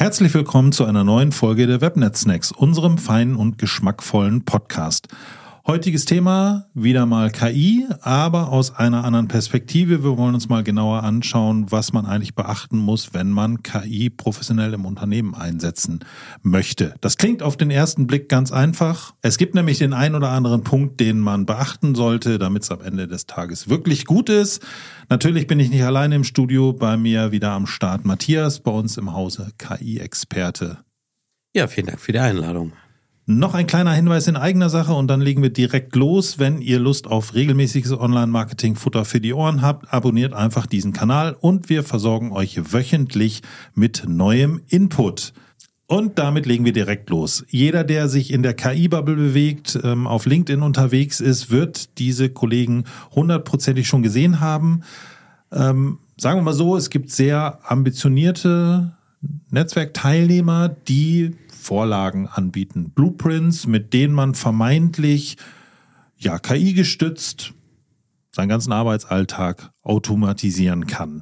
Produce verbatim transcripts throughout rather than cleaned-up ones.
Herzlich willkommen zu einer neuen Folge der Webnet Snacks, unserem feinen und geschmackvollen Podcast. Heutiges Thema, wieder mal K I, aber aus einer anderen Perspektive. Wir wollen uns mal genauer anschauen, was man eigentlich beachten muss, wenn man K I professionell im Unternehmen einsetzen möchte. Das klingt auf den ersten Blick ganz einfach. Es gibt nämlich den einen oder anderen Punkt, den man beachten sollte, damit es am Ende des Tages wirklich gut ist. Natürlich bin ich nicht alleine im Studio, bei mir wieder am Start Matthias, bei uns im Hause K I-Experte. Ja, vielen Dank für die Einladung. Noch ein kleiner Hinweis in eigener Sache und dann legen wir direkt los. Wenn ihr Lust auf regelmäßiges Online-Marketing-Futter für die Ohren habt, abonniert einfach diesen Kanal und wir versorgen euch wöchentlich mit neuem Input. Und damit legen wir direkt los. Jeder, der sich in der K I-Bubble bewegt, ähm, auf LinkedIn unterwegs ist, wird diese Kollegen hundertprozentig schon gesehen haben. Ähm, sagen wir mal so, es gibt sehr ambitionierte Netzwerkteilnehmer, die Vorlagen anbieten, Blueprints, mit denen man vermeintlich ja K I-gestützt seinen ganzen Arbeitsalltag automatisieren kann.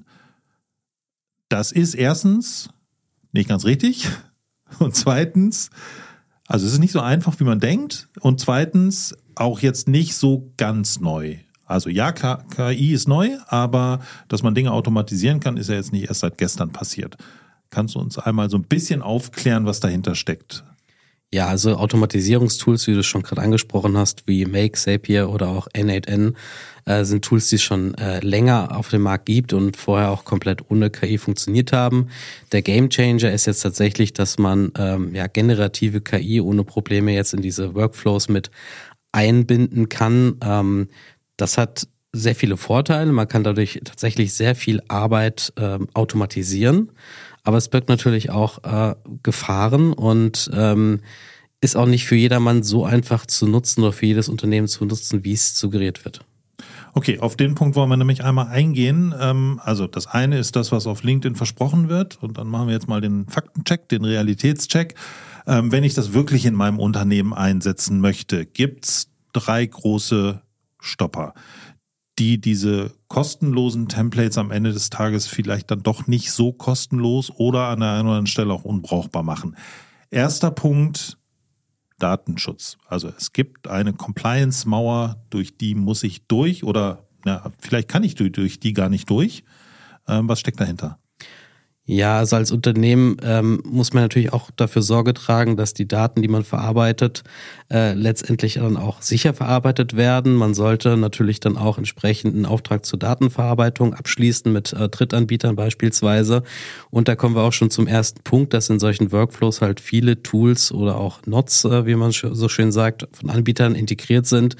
Das ist erstens nicht ganz richtig und zweitens, also es ist nicht so einfach, wie man denkt und zweitens auch jetzt nicht so ganz neu. Also ja, K I ist neu, aber dass man Dinge automatisieren kann, ist ja jetzt nicht erst seit gestern passiert. Kannst du uns einmal so ein bisschen aufklären, was dahinter steckt? Ja, also Automatisierungstools, wie du schon gerade angesprochen hast, wie Make, Zapier oder auch N acht N, äh, sind Tools, die es schon äh, länger auf dem Markt gibt und vorher auch komplett ohne K I funktioniert haben. Der Gamechanger ist jetzt tatsächlich, dass man ähm, ja generative K I ohne Probleme jetzt in diese Workflows mit einbinden kann. Ähm, das hat sehr viele Vorteile. Man kann dadurch tatsächlich sehr viel Arbeit ähm, automatisieren. Aber es birgt natürlich auch äh, Gefahren und ähm, ist auch nicht für jedermann so einfach zu nutzen oder für jedes Unternehmen zu nutzen, wie es suggeriert wird. Okay, auf den Punkt wollen wir nämlich einmal eingehen. Ähm, also das eine ist das, was auf LinkedIn versprochen wird und dann machen wir jetzt mal den Faktencheck, den Realitätscheck. Ähm, wenn ich das wirklich in meinem Unternehmen einsetzen möchte, gibt's drei große Stopper, die diese kostenlosen Templates am Ende des Tages vielleicht dann doch nicht so kostenlos oder an der einen oder anderen Stelle auch unbrauchbar machen. Erster Punkt, Datenschutz. Also es gibt eine Compliance-Mauer, durch die muss ich durch oder na, vielleicht kann ich durch, durch die gar nicht durch. Ähm, was steckt dahinter? Ja, also als Unternehmen ähm, muss man natürlich auch dafür Sorge tragen, dass die Daten, die man verarbeitet, äh, letztendlich dann auch sicher verarbeitet werden. Man sollte natürlich dann auch entsprechend einen Auftrag zur Datenverarbeitung abschließen mit äh, Drittanbietern beispielsweise. Und da kommen wir auch schon zum ersten Punkt, dass in solchen Workflows halt viele Tools oder auch Nodes, äh, wie man so schön sagt, von Anbietern integriert sind,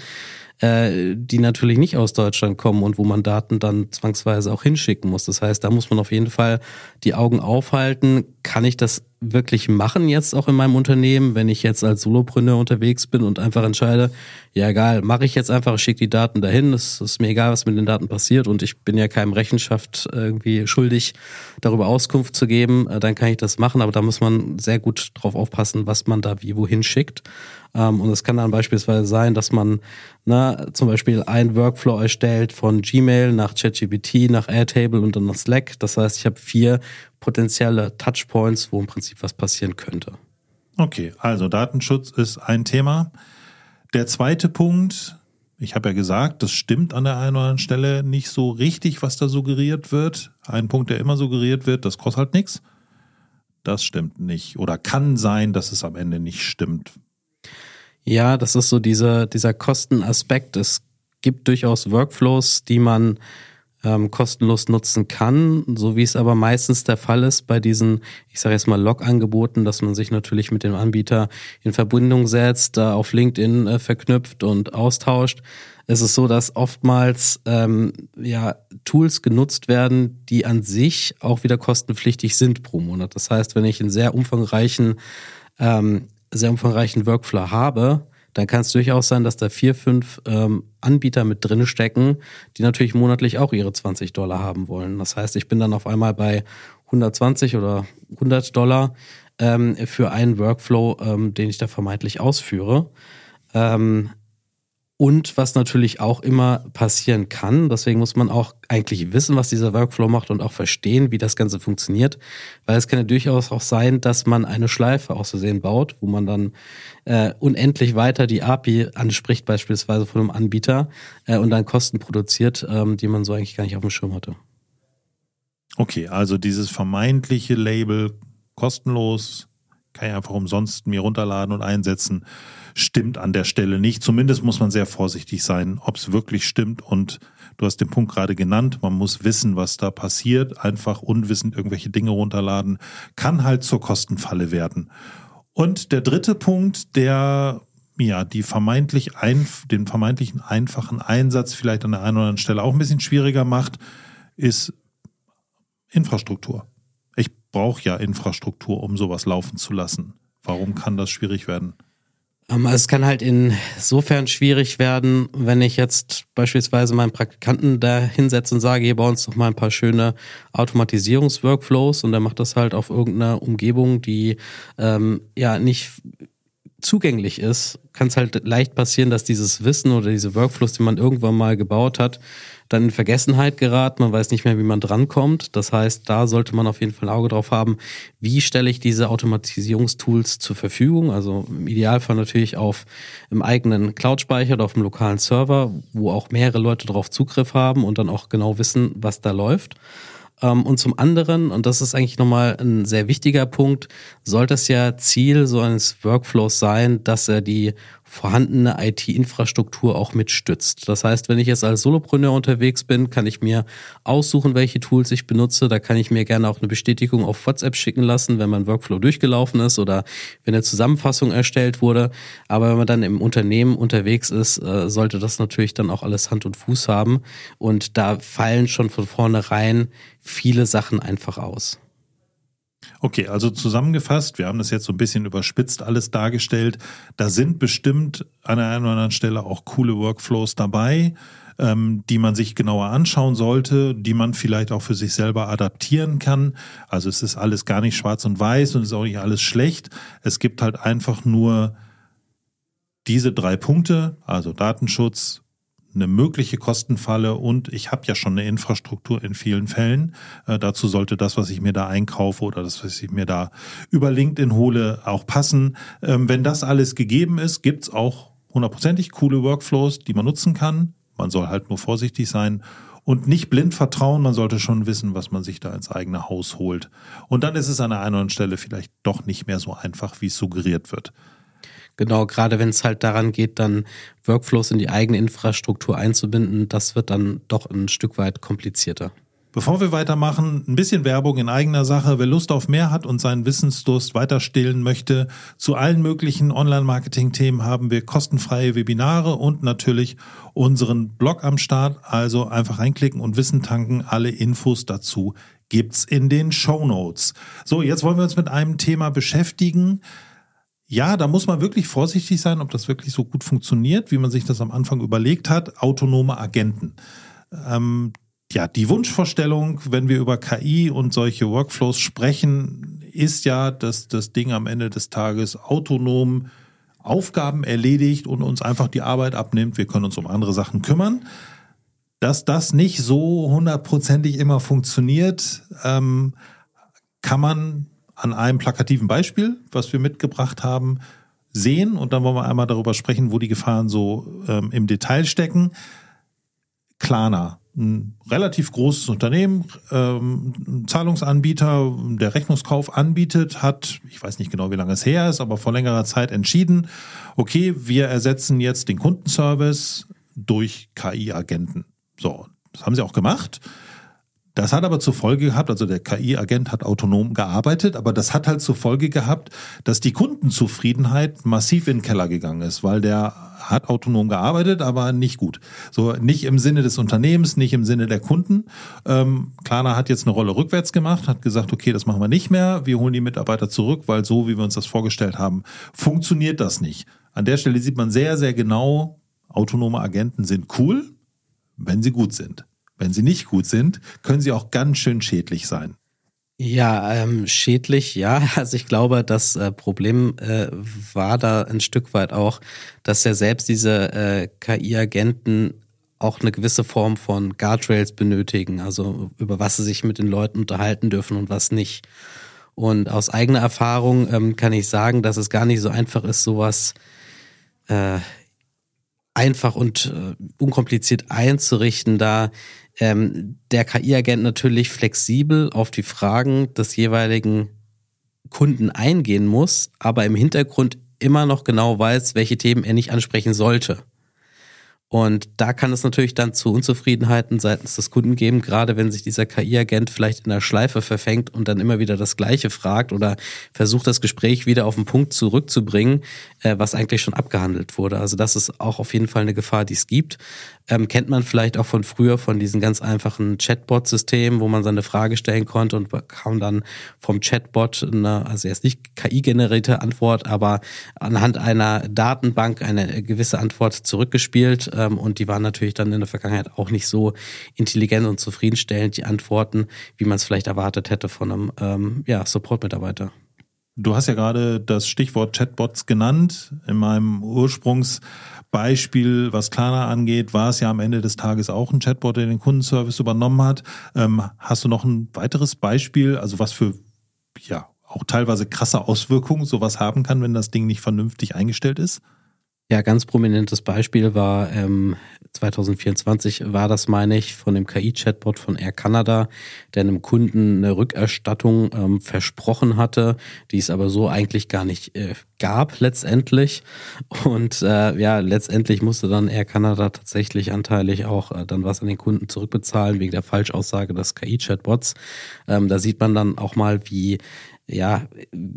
die natürlich nicht aus Deutschland kommen und wo man Daten dann zwangsweise auch hinschicken muss. Das heißt, da muss man auf jeden Fall die Augen aufhalten. Kann ich das wirklich machen jetzt auch in meinem Unternehmen, wenn ich jetzt als Solopreneur unterwegs bin und einfach entscheide, ja egal, mache ich jetzt einfach, schicke die Daten dahin, es ist mir egal, was mit den Daten passiert und ich bin ja keinem Rechenschaft irgendwie schuldig, darüber Auskunft zu geben, dann kann ich das machen, aber da muss man sehr gut drauf aufpassen, was man da wie wohin schickt. Und es kann dann beispielsweise sein, dass man na, zum Beispiel einen Workflow erstellt von Gmail nach ChatGPT, nach Airtable und dann nach Slack. Das heißt, ich habe vier potenzielle Touchpoints, wo im Prinzip was passieren könnte. Okay, also Datenschutz ist ein Thema. Der zweite Punkt, ich habe ja gesagt, das stimmt an der einen oder anderen Stelle nicht so richtig, was da suggeriert wird. Ein Punkt, der immer suggeriert wird, das kostet halt nichts. Das stimmt nicht oder kann sein, dass es am Ende nicht stimmt. Ja, das ist so dieser, dieser Kostenaspekt. Es gibt durchaus Workflows, die man ähm, kostenlos nutzen kann, so wie es aber meistens der Fall ist bei diesen, ich sage jetzt mal Log-Angeboten, dass man sich natürlich mit dem Anbieter in Verbindung setzt, da auf LinkedIn äh, verknüpft und austauscht. Es ist so, dass oftmals ähm, ja Tools genutzt werden, die an sich auch wieder kostenpflichtig sind pro Monat. Das heißt, wenn ich einen sehr umfangreichen ähm, sehr umfangreichen Workflow habe, dann kann es durchaus sein, dass da vier, fünf ähm, Anbieter mit drin stecken, die natürlich monatlich auch ihre zwanzig Dollar haben wollen. Das heißt, ich bin dann auf einmal bei hundertzwanzig oder hundert Dollar ähm, für einen Workflow, ähm, den ich da vermeintlich ausführe. Ähm, Und was natürlich auch immer passieren kann, deswegen muss man auch eigentlich wissen, was dieser Workflow macht und auch verstehen, wie das Ganze funktioniert, weil es kann ja durchaus auch sein, dass man eine Schleife aus Versehen baut, wo man dann äh, unendlich weiter die A P I anspricht, beispielsweise von einem Anbieter, äh, und dann Kosten produziert, ähm, die man so eigentlich gar nicht auf dem Schirm hatte. Okay, also dieses vermeintliche Label kostenlos, kann ich einfach umsonst mir runterladen und einsetzen, stimmt an der Stelle nicht. Zumindest muss man sehr vorsichtig sein, ob es wirklich stimmt. Und du hast den Punkt gerade genannt, man muss wissen, was da passiert. Einfach unwissend irgendwelche Dinge runterladen, kann halt zur Kostenfalle werden. Und der dritte Punkt, der ja die vermeintlich einf- den vermeintlichen einfachen Einsatz vielleicht an der einen oder anderen Stelle auch ein bisschen schwieriger macht, ist Infrastruktur. Ich brauche ja Infrastruktur, um sowas laufen zu lassen. Warum kann das schwierig werden? Also es kann halt insofern schwierig werden, wenn ich jetzt beispielsweise meinen Praktikanten da hinsetze und sage, hier bei uns doch mal ein paar schöne Automatisierungsworkflows, und der macht das halt auf irgendeiner Umgebung, die ähm, ja nicht zugänglich ist, kann es halt leicht passieren, dass dieses Wissen oder diese Workflows, die man irgendwann mal gebaut hat, dann in Vergessenheit geraten. Man weiß nicht mehr, wie man drankommt. Das heißt, da sollte man auf jeden Fall ein Auge drauf haben, wie stelle ich diese Automatisierungstools zur Verfügung. Also im Idealfall natürlich auf im eigenen Cloud-Speicher oder auf dem lokalen Server, wo auch mehrere Leute drauf Zugriff haben und dann auch genau wissen, was da läuft. Und zum anderen, und das ist eigentlich nochmal ein sehr wichtiger Punkt, sollte es ja Ziel so eines Workflows sein, dass er die vorhandene I T-Infrastruktur auch mitstützt. Das heißt, wenn ich jetzt als Solopreneur unterwegs bin, kann ich mir aussuchen, welche Tools ich benutze. Da kann ich mir gerne auch eine Bestätigung auf WhatsApp schicken lassen, wenn mein Workflow durchgelaufen ist oder wenn eine Zusammenfassung erstellt wurde. Aber wenn man dann im Unternehmen unterwegs ist, sollte das natürlich dann auch alles Hand und Fuß haben. Und da fallen schon von vornherein viele Sachen einfach aus. Okay, also zusammengefasst, wir haben das jetzt so ein bisschen überspitzt alles dargestellt. Da sind bestimmt an der einen oder anderen Stelle auch coole Workflows dabei, ähm, die man sich genauer anschauen sollte, die man vielleicht auch für sich selber adaptieren kann. Also es ist alles gar nicht schwarz und weiß und es ist auch nicht alles schlecht. Es gibt halt einfach nur diese drei Punkte, also Datenschutz, eine mögliche Kostenfalle, und ich habe ja schon eine Infrastruktur in vielen Fällen. Äh, dazu sollte das, was ich mir da einkaufe oder das, was ich mir da über LinkedIn hole, auch passen. Ähm, wenn das alles gegeben ist, gibt's auch hundertprozentig coole Workflows, die man nutzen kann. Man soll halt nur vorsichtig sein und nicht blind vertrauen. Man sollte schon wissen, was man sich da ins eigene Haus holt. Und dann ist es an der einen oder anderen Stelle vielleicht doch nicht mehr so einfach, wie es suggeriert wird. Genau, gerade wenn es halt daran geht, dann Workflows in die eigene Infrastruktur einzubinden, das wird dann doch ein Stück weit komplizierter. Bevor wir weitermachen, ein bisschen Werbung in eigener Sache. Wer Lust auf mehr hat und seinen Wissensdurst weiter stillen möchte, zu allen möglichen Online-Marketing-Themen haben wir kostenfreie Webinare und natürlich unseren Blog am Start. Also einfach reinklicken und Wissen tanken. Alle Infos dazu gibt's in den Shownotes. So, jetzt wollen wir uns mit einem Thema beschäftigen. Ja, da muss man wirklich vorsichtig sein, ob das wirklich so gut funktioniert, wie man sich das am Anfang überlegt hat. Autonome Agenten. Ähm, ja, die Wunschvorstellung, wenn wir über K I und solche Workflows sprechen, ist ja, dass das Ding am Ende des Tages autonom Aufgaben erledigt und uns einfach die Arbeit abnimmt. Wir können uns um andere Sachen kümmern. Dass das nicht so hundertprozentig immer funktioniert, ähm, kann man an einem plakativen Beispiel, was wir mitgebracht haben, sehen. Und dann wollen wir einmal darüber sprechen, wo die Gefahren so ähm, im Detail stecken. Klarna, ein relativ großes Unternehmen, ähm, ein Zahlungsanbieter, der Rechnungskauf anbietet, hat, ich weiß nicht genau, wie lange es her ist, aber vor längerer Zeit entschieden, okay, wir ersetzen jetzt den Kundenservice durch K I-Agenten. So, das haben sie auch gemacht. Das hat aber zur Folge gehabt, also der K I-Agent hat autonom gearbeitet, aber das hat halt zur Folge gehabt, dass die Kundenzufriedenheit massiv in den Keller gegangen ist, weil der hat autonom gearbeitet, aber nicht gut. So, nicht im Sinne des Unternehmens, nicht im Sinne der Kunden. Ähm, Klarna hat jetzt eine Rolle rückwärts gemacht, hat gesagt, okay, das machen wir nicht mehr, wir holen die Mitarbeiter zurück, weil so, wie wir uns das vorgestellt haben, funktioniert das nicht. An der Stelle sieht man sehr, sehr genau, autonome Agenten sind cool, wenn sie gut sind. Wenn sie nicht gut sind, können sie auch ganz schön schädlich sein. Ja, ähm, schädlich, ja. Also ich glaube, das äh, Problem äh, war da ein Stück weit auch, dass ja selbst diese äh, K I-Agenten auch eine gewisse Form von Guardrails benötigen, also über was sie sich mit den Leuten unterhalten dürfen und was nicht. Und aus eigener Erfahrung ähm, kann ich sagen, dass es gar nicht so einfach ist, sowas äh, einfach und äh, unkompliziert einzurichten, da ähm, der K I-Agent natürlich flexibel auf die Fragen des jeweiligen Kunden eingehen muss, aber im Hintergrund immer noch genau weiß, welche Themen er nicht ansprechen sollte. Und da kann es natürlich dann zu Unzufriedenheiten seitens des Kunden geben, gerade wenn sich dieser K I-Agent vielleicht in der Schleife verfängt und dann immer wieder das Gleiche fragt oder versucht, das Gespräch wieder auf den Punkt zurückzubringen, äh, was eigentlich schon abgehandelt wurde. Also das ist auch auf jeden Fall eine Gefahr, die es gibt. Ähm, kennt man vielleicht auch von früher, von diesen ganz einfachen Chatbot-Systemen, wo man seine Frage stellen konnte und bekam dann vom Chatbot eine, also jetzt nicht K I-generierte Antwort, aber anhand einer Datenbank eine gewisse Antwort zurückgespielt. Ähm, und die waren natürlich dann in der Vergangenheit auch nicht so intelligent und zufriedenstellend, die Antworten, wie man es vielleicht erwartet hätte von einem ähm, ja, Support-Mitarbeiter. Du hast ja gerade das Stichwort Chatbots genannt. In meinem Ursprungsbeispiel, was Klarna angeht, war es ja am Ende des Tages auch ein Chatbot, der den Kundenservice übernommen hat. Ähm, hast du noch ein weiteres Beispiel, also was für ja auch teilweise krasse Auswirkungen sowas haben kann, wenn das Ding nicht vernünftig eingestellt ist? Ja, ganz prominentes Beispiel war ähm, zwanzig vierundzwanzig war das, meine ich, von dem K I-Chatbot von Air Canada, der einem Kunden eine Rückerstattung ähm, versprochen hatte, die es aber so eigentlich gar nicht äh, gab letztendlich. Und äh, ja, letztendlich musste dann Air Canada tatsächlich anteilig auch äh, dann was an den Kunden zurückbezahlen wegen der Falschaussage des K I-Chatbots. Ähm, da sieht man dann auch mal, wie ja,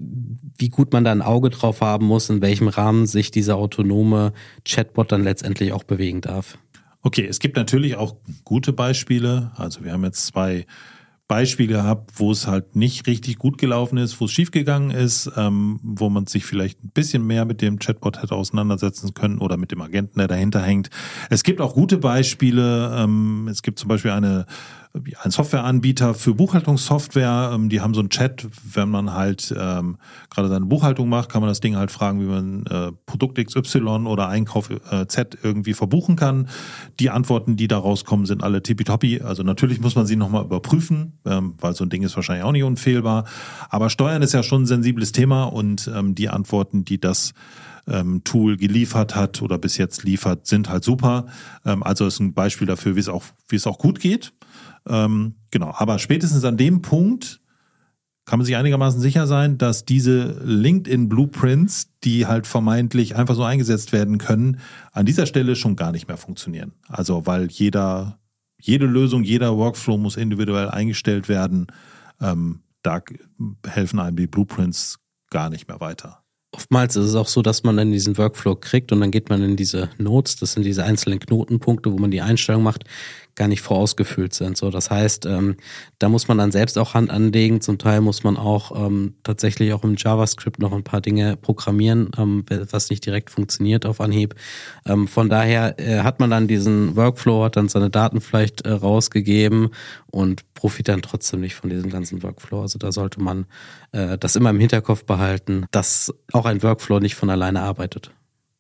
wie gut man da ein Auge drauf haben muss, in welchem Rahmen sich dieser autonome Chatbot dann letztendlich auch bewegen darf. Okay, es gibt natürlich auch gute Beispiele. Also wir haben jetzt zwei Beispiele gehabt, wo es halt nicht richtig gut gelaufen ist, wo es schiefgegangen ist, ähm, wo man sich vielleicht ein bisschen mehr mit dem Chatbot hätte auseinandersetzen können oder mit dem Agenten, der dahinter hängt. Es gibt auch gute Beispiele. Ähm, es gibt zum Beispiel eine ein Softwareanbieter für Buchhaltungssoftware, ähm, die haben so einen Chat, wenn man halt ähm, gerade seine Buchhaltung macht, kann man das Ding halt fragen, wie man äh, Produkt X Y oder Einkauf äh, Z irgendwie verbuchen kann. Die Antworten, die da rauskommen, sind alle tippitoppi. Also natürlich muss man sie nochmal überprüfen, ähm, weil so ein Ding ist wahrscheinlich auch nicht unfehlbar. Aber Steuern ist ja schon ein sensibles Thema und ähm, die Antworten, die das ähm, Tool geliefert hat oder bis jetzt liefert, sind halt super. Ähm, also ist ein Beispiel dafür, wie es auch, wie es auch gut geht. Ähm, genau, aber spätestens an dem Punkt kann man sich einigermaßen sicher sein, dass diese LinkedIn-Blueprints, die halt vermeintlich einfach so eingesetzt werden können, an dieser Stelle schon gar nicht mehr funktionieren. Also weil jeder, jede Lösung, jeder Workflow muss individuell eingestellt werden. Ähm, da helfen einem die Blueprints gar nicht mehr weiter. Oftmals ist es auch so, dass man dann diesen Workflow kriegt und dann geht man in diese Notes, das sind diese einzelnen Knotenpunkte, wo man die Einstellung macht, gar nicht vorausgefüllt sind. So, das heißt, ähm, da muss man dann selbst auch Hand anlegen. Zum Teil muss man auch ähm, tatsächlich auch im JavaScript noch ein paar Dinge programmieren, ähm, was nicht direkt funktioniert auf Anhieb. Ähm, von daher äh, hat man dann diesen Workflow, hat dann seine Daten vielleicht äh, rausgegeben und profitiert dann trotzdem nicht von diesem ganzen Workflow. Also da sollte man äh, das immer im Hinterkopf behalten, dass auch ein Workflow nicht von alleine arbeitet.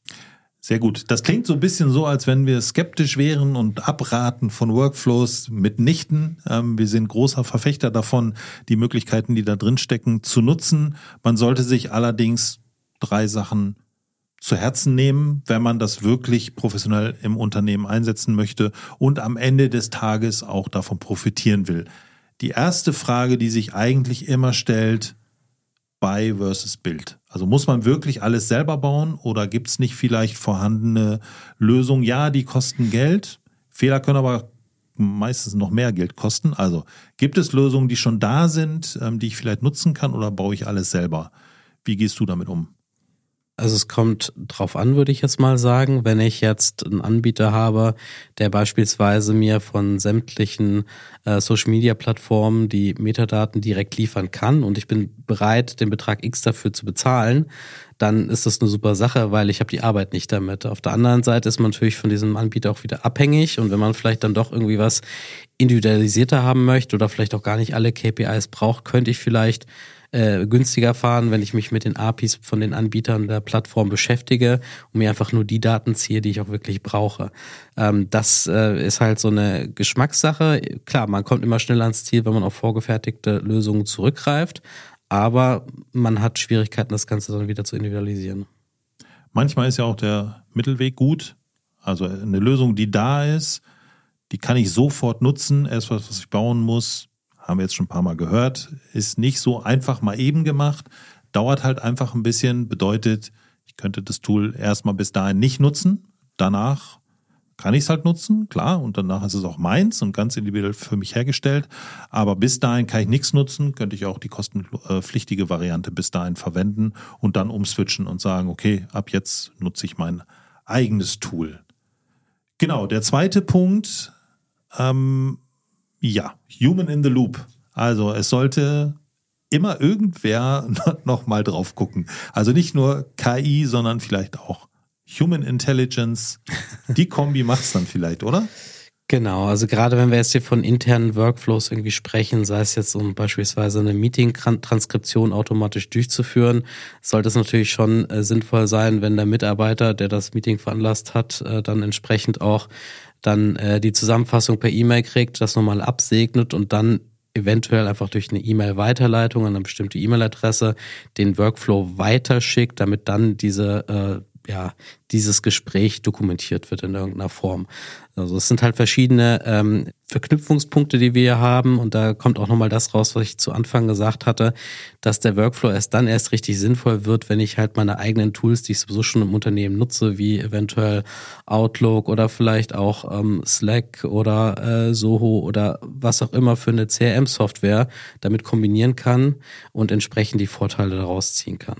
Sehr gut. Das klingt so ein bisschen so, als wenn wir skeptisch wären und abraten von Workflows mitnichten. Ähm, wir sind großer Verfechter davon, die Möglichkeiten, die da drin stecken, zu nutzen. Man sollte sich allerdings drei Sachen zu Herzen nehmen, wenn man das wirklich professionell im Unternehmen einsetzen möchte und am Ende des Tages auch davon profitieren will. Die erste Frage, die sich eigentlich immer stellt: Buy versus Build. Also muss man wirklich alles selber bauen oder gibt es nicht vielleicht vorhandene Lösungen? Ja, die kosten Geld. Fehler können aber meistens noch mehr Geld kosten. Also gibt es Lösungen, die schon da sind, die ich vielleicht nutzen kann, oder baue ich alles selber? Wie gehst du damit um? Also es kommt drauf an, würde ich jetzt mal sagen. Wenn ich jetzt einen Anbieter habe, der beispielsweise mir von sämtlichen äh, Social-Media-Plattformen die Metadaten direkt liefern kann und ich bin bereit, den Betrag X dafür zu bezahlen, dann ist das eine super Sache, weil ich habe die Arbeit nicht damit. Auf der anderen Seite ist man natürlich von diesem Anbieter auch wieder abhängig und wenn man vielleicht dann doch irgendwie was individualisierter haben möchte oder vielleicht auch gar nicht alle K P Is braucht, könnte ich vielleicht äh, günstiger fahren, wenn ich mich mit den A P Is von den Anbietern der Plattform beschäftige und mir einfach nur die Daten ziehe, die ich auch wirklich brauche. Ähm, das äh, ist halt so eine Geschmackssache. Klar, man kommt immer schneller ans Ziel, wenn man auf vorgefertigte Lösungen zurückgreift, aber man hat Schwierigkeiten, das Ganze dann wieder zu individualisieren. Manchmal ist ja auch der Mittelweg gut. Also eine Lösung, die da ist, die kann ich sofort nutzen. Erst was, was ich bauen muss, haben wir jetzt schon ein paar Mal gehört, ist nicht so einfach mal eben gemacht. Dauert halt einfach ein bisschen. Bedeutet, ich könnte das Tool erstmal bis dahin nicht nutzen. Danach kann ich es halt nutzen, klar. Und danach ist es auch meins und ganz individuell für mich hergestellt. Aber bis dahin kann ich nichts nutzen. Könnte ich auch die kostenpflichtige Variante bis dahin verwenden und dann umswitchen und sagen, okay, ab jetzt nutze ich mein eigenes Tool. Genau, der zweite Punkt, ähm, ja, Human in the Loop. Also es sollte immer irgendwer noch mal drauf gucken. Also nicht nur K I, sondern vielleicht auch Human Intelligence. Die Kombi macht's dann vielleicht, oder? Genau, also gerade wenn wir jetzt hier von internen Workflows irgendwie sprechen, sei es jetzt um beispielsweise eine Meeting-Transkription automatisch durchzuführen, sollte es natürlich schon äh, sinnvoll sein, wenn der Mitarbeiter, der das Meeting veranlasst hat, äh, dann entsprechend auch dann äh, die Zusammenfassung per E-Mail kriegt, das nochmal absegnet und dann eventuell einfach durch eine E-Mail-Weiterleitung an eine bestimmte E-Mail-Adresse den Workflow weiterschickt, damit dann diese äh, ja, dieses Gespräch dokumentiert wird in irgendeiner Form. Also es sind halt verschiedene ähm, Verknüpfungspunkte, die wir hier haben und da kommt auch nochmal das raus, was ich zu Anfang gesagt hatte, dass der Workflow erst dann erst richtig sinnvoll wird, wenn ich halt meine eigenen Tools, die ich sowieso schon im Unternehmen nutze, wie eventuell Outlook oder vielleicht auch ähm, Slack oder äh, Soho oder was auch immer für eine C R M-Software damit kombinieren kann und entsprechend die Vorteile daraus ziehen kann.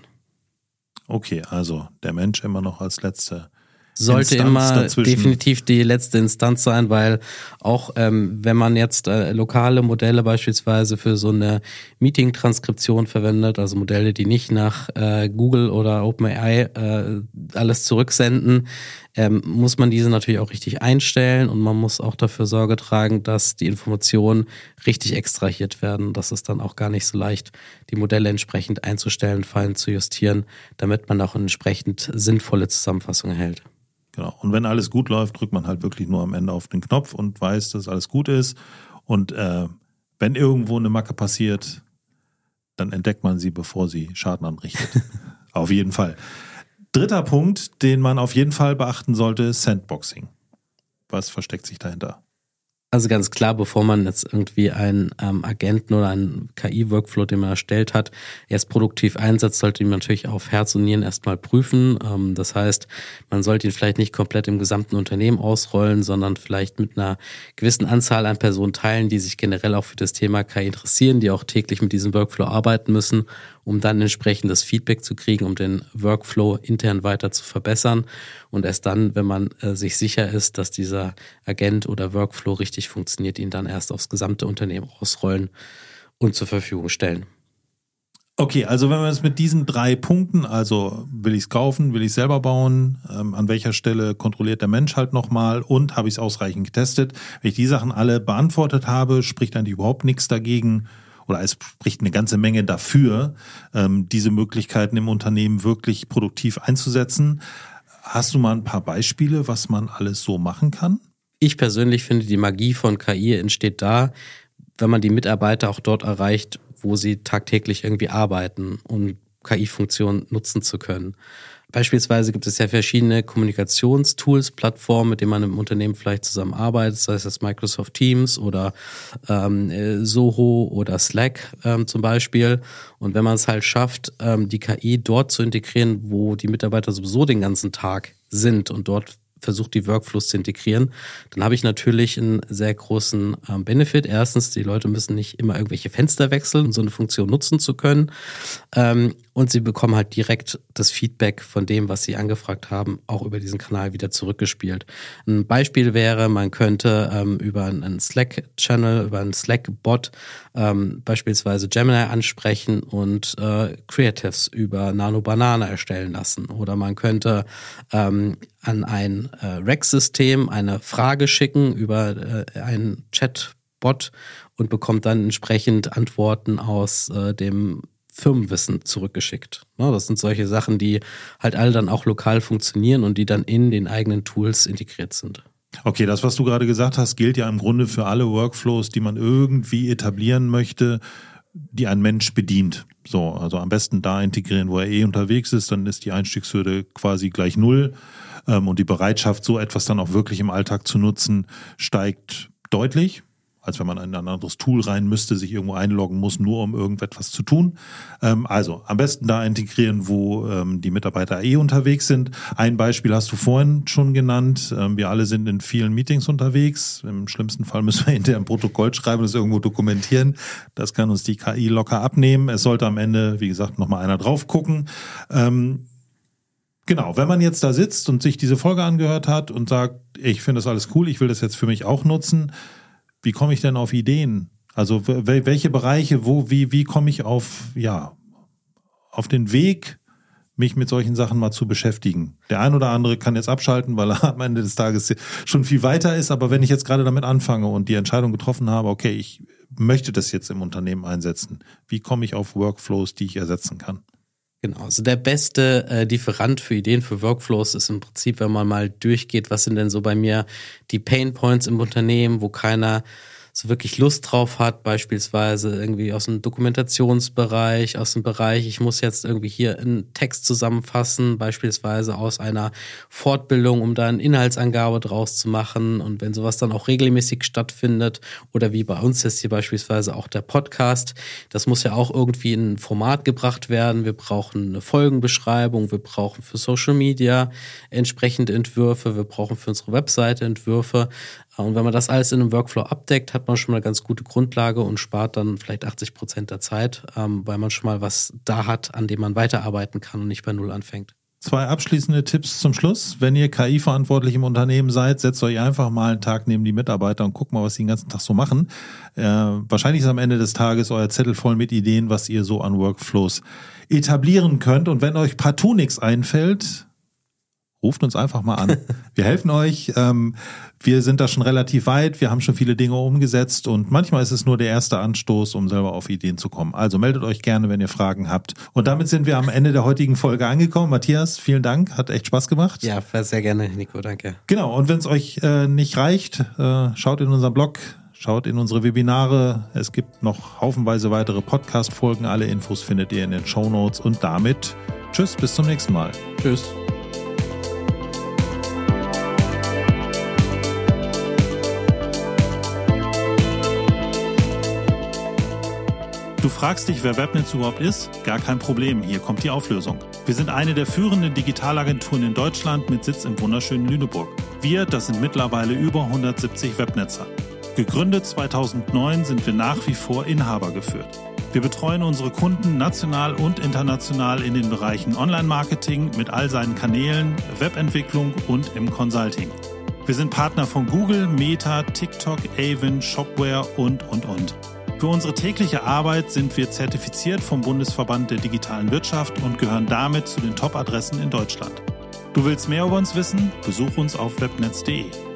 Okay, also der Mensch immer noch als letzte sollte Instanz immer dazwischen. Definitiv die letzte Instanz sein, weil auch ähm, wenn man jetzt äh, lokale Modelle beispielsweise für so eine Meeting-Transkription verwendet, also Modelle, die nicht nach äh, Google oder OpenAI äh, alles zurücksenden, ähm, muss man diese natürlich auch richtig einstellen und man muss auch dafür Sorge tragen, dass die Informationen richtig extrahiert werden. Das ist dann auch gar nicht so leicht, die Modelle entsprechend einzustellen, fein zu justieren, damit man auch eine entsprechend sinnvolle Zusammenfassung erhält. Genau. Und wenn alles gut läuft, drückt man halt wirklich nur am Ende auf den Knopf und weiß, dass alles gut ist. Und äh, wenn irgendwo eine Macke passiert, dann entdeckt man sie, bevor sie Schaden anrichtet. Auf jeden Fall. Dritter Punkt, den man auf jeden Fall beachten sollte, Sandboxing. Was versteckt sich dahinter? Also ganz klar, bevor man jetzt irgendwie einen ähm, Agenten oder einen K I-Workflow, den man erstellt hat, erst produktiv einsetzt, sollte man natürlich auf Herz und Nieren erstmal prüfen. Ähm, das heißt, man sollte ihn vielleicht nicht komplett im gesamten Unternehmen ausrollen, sondern vielleicht mit einer gewissen Anzahl an Personen teilen, die sich generell auch für das Thema K I interessieren, die auch täglich mit diesem Workflow arbeiten müssen, um dann entsprechendes Feedback zu kriegen, um den Workflow intern weiter zu verbessern. Und erst dann, wenn man äh, sich sicher ist, dass dieser Agent oder Workflow richtig funktioniert, ihn dann erst aufs gesamte Unternehmen ausrollen und zur Verfügung stellen. Okay, also wenn wir es mit diesen drei Punkten, also will ich es kaufen, will ich es selber bauen, ähm, an welcher Stelle kontrolliert der Mensch halt nochmal und habe ich es ausreichend getestet. Wenn ich die Sachen alle beantwortet habe, spricht eigentlich überhaupt nichts dagegen oder es spricht eine ganze Menge dafür, ähm, diese Möglichkeiten im Unternehmen wirklich produktiv einzusetzen. Hast du mal ein paar Beispiele, was man alles so machen kann? Ich persönlich finde, die Magie von K I entsteht da, wenn man die Mitarbeiter auch dort erreicht, wo sie tagtäglich irgendwie arbeiten, um K I-Funktionen nutzen zu können. Beispielsweise gibt es ja verschiedene Kommunikationstools, Plattformen, mit denen man im Unternehmen vielleicht zusammenarbeitet, sei es das Microsoft Teams oder ähm, Soho oder Slack ähm, zum Beispiel. Und wenn man es halt schafft, ähm, die K I dort zu integrieren, wo die Mitarbeiter sowieso den ganzen Tag sind und dort versucht, die Workflows zu integrieren, dann habe ich natürlich einen sehr großen ähm, Benefit. Erstens, die Leute müssen nicht immer irgendwelche Fenster wechseln, um so eine Funktion nutzen zu können. Ähm, und sie bekommen halt direkt das Feedback von dem, was sie angefragt haben, auch über diesen Kanal wieder zurückgespielt. Ein Beispiel wäre, man könnte ähm, über einen Slack-Channel, über einen Slack-Bot ähm, beispielsweise Gemini ansprechen und äh, Creatives über Nano Banana erstellen lassen. Oder man könnte ähm, an ein äh, Rex-System eine Frage schicken über äh, einen Chat-Bot und bekommt dann entsprechend Antworten aus äh, dem Firmenwissen zurückgeschickt. Ne, das sind solche Sachen, die halt alle dann auch lokal funktionieren und die dann in den eigenen Tools integriert sind. Okay, das, was du gerade gesagt hast, gilt ja im Grunde für alle Workflows, die man irgendwie etablieren möchte, die ein Mensch bedient. So, also am besten da integrieren, wo er eh unterwegs ist, dann ist die Einstiegshürde quasi gleich null ähm, und die Bereitschaft, so etwas dann auch wirklich im Alltag zu nutzen, steigt deutlich, als wenn man in ein anderes Tool rein müsste, sich irgendwo einloggen muss, nur um irgendetwas zu tun. Ähm, also am besten da integrieren, wo ähm, die Mitarbeiter eh unterwegs sind. Ein Beispiel hast du vorhin schon genannt. Ähm, wir alle sind in vielen Meetings unterwegs. Im schlimmsten Fall müssen wir hinterher ein Protokoll schreiben und das irgendwo dokumentieren. Das kann uns die K I locker abnehmen. Es sollte am Ende, wie gesagt, nochmal einer drauf gucken. Ähm, Genau, wenn man jetzt da sitzt und sich diese Folge angehört hat und sagt, ich finde das alles cool, ich will das jetzt für mich auch nutzen, wie komme ich denn auf Ideen? Also welche Bereiche, wo, wie, wie komme ich auf, ja, auf den Weg, mich mit solchen Sachen mal zu beschäftigen? Der ein oder andere kann jetzt abschalten, weil er am Ende des Tages schon viel weiter ist, aber wenn ich jetzt gerade damit anfange und die Entscheidung getroffen habe, okay, ich möchte das jetzt im Unternehmen einsetzen, wie komme ich auf Workflows, die ich ersetzen kann? Genau, also der beste äh, Lieferant für Ideen für Workflows ist im Prinzip, wenn man mal durchgeht, was sind denn so bei mir die Painpoints im Unternehmen, wo keiner so wirklich Lust drauf hat, beispielsweise irgendwie aus dem Dokumentationsbereich, aus dem Bereich, ich muss jetzt irgendwie hier einen Text zusammenfassen, beispielsweise aus einer Fortbildung, um da eine Inhaltsangabe draus zu machen, und wenn sowas dann auch regelmäßig stattfindet oder wie bei uns jetzt hier beispielsweise auch der Podcast, das muss ja auch irgendwie in ein Format gebracht werden, wir brauchen eine Folgenbeschreibung, wir brauchen für Social Media entsprechende Entwürfe, wir brauchen für unsere Webseite Entwürfe. Und wenn man das alles in einem Workflow abdeckt, hat man schon mal eine ganz gute Grundlage und spart dann vielleicht achtzig Prozent der Zeit, ähm, weil man schon mal was da hat, an dem man weiterarbeiten kann und nicht bei Null anfängt. Zwei abschließende Tipps zum Schluss. Wenn ihr K I-verantwortlich im Unternehmen seid, setzt euch einfach mal einen Tag neben die Mitarbeiter und guckt mal, was sie den ganzen Tag so machen. Äh, wahrscheinlich ist am Ende des Tages euer Zettel voll mit Ideen, was ihr so an Workflows etablieren könnt. Und wenn euch partout nichts einfällt, ruft uns einfach mal an. Wir helfen euch. Ähm, wir sind da schon relativ weit. Wir haben schon viele Dinge umgesetzt und manchmal ist es nur der erste Anstoß, um selber auf Ideen zu kommen. Also meldet euch gerne, wenn ihr Fragen habt. Und damit sind wir am Ende der heutigen Folge angekommen. Matthias, vielen Dank. Hat echt Spaß gemacht. Ja, sehr gerne, Nico. Danke. Genau. Und wenn es euch äh, nicht reicht, äh, schaut in unseren Blog, schaut in unsere Webinare. Es gibt noch haufenweise weitere Podcast-Folgen. Alle Infos findet ihr in den Shownotes. Und damit tschüss, bis zum nächsten Mal. Tschüss. Du fragst dich, wer Webnetz überhaupt ist? Gar kein Problem, hier kommt die Auflösung. Wir sind eine der führenden Digitalagenturen in Deutschland mit Sitz im wunderschönen Lüneburg. Wir, das sind mittlerweile über hundertsiebzig Webnetzer. Gegründet zweitausendneun sind wir nach wie vor Inhaber geführt. Wir betreuen unsere Kunden national und international in den Bereichen Online-Marketing mit all seinen Kanälen, Webentwicklung und im Consulting. Wir sind Partner von Google, Meta, TikTok, Avon, Shopware und, und, und. Für unsere tägliche Arbeit sind wir zertifiziert vom Bundesverband der digitalen Wirtschaft und gehören damit zu den Top-Adressen in Deutschland. Du willst mehr über uns wissen? Besuch uns auf webnetz punkt de.